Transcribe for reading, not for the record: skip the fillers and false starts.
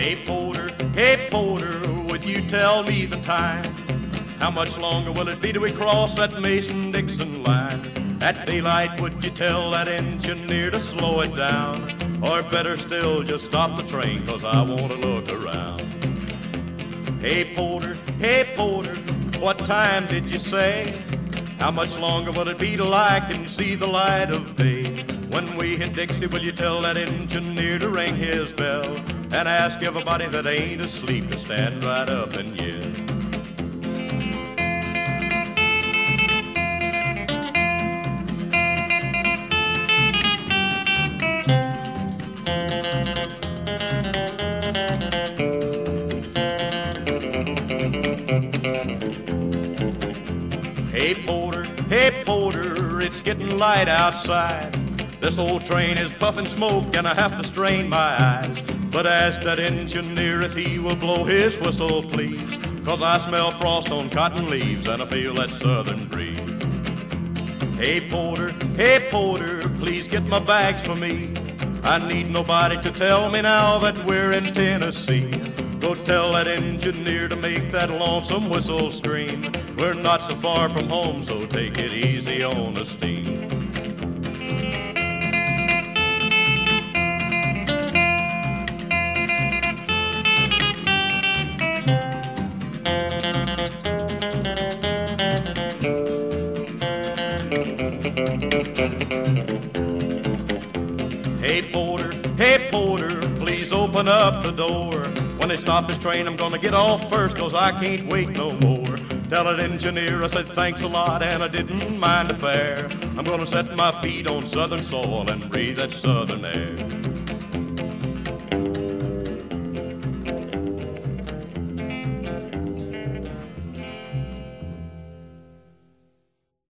Hey porter, would you tell me the time? How much longer will it be till we cross that Mason-Dixon line? At daylight, would you tell that engineer to slow it down? Or better still, just stop the train, 'cause I want to look around. Hey porter, what time did you say? How much longer will it be till I can see the light of day? When we hit Dixie, will you tell that engineer to ring his bell and ask everybody that ain't asleep to stand right up and yell? Hey porter, it's getting light outside. This old train is puffing smoke and I have to strain my eyes. But ask that engineer if he will blow his whistle, please, 'cause I smell frost on cotton leaves and I feel that southern breeze. Hey porter, please get my bags for me. I need nobody to tell me now that we're in Tennessee. Go tell that engineer to make that lonesome whistle scream. We're not so far from home, so take it easy on the steam. Hey porter, please open up the door. When they stop this train, I'm gonna get off first, 'cause I can't wait no more. Tell that engineer I said thanks a lot and I didn't mind the fare. I'm gonna set my feet on southern soil and breathe that southern air.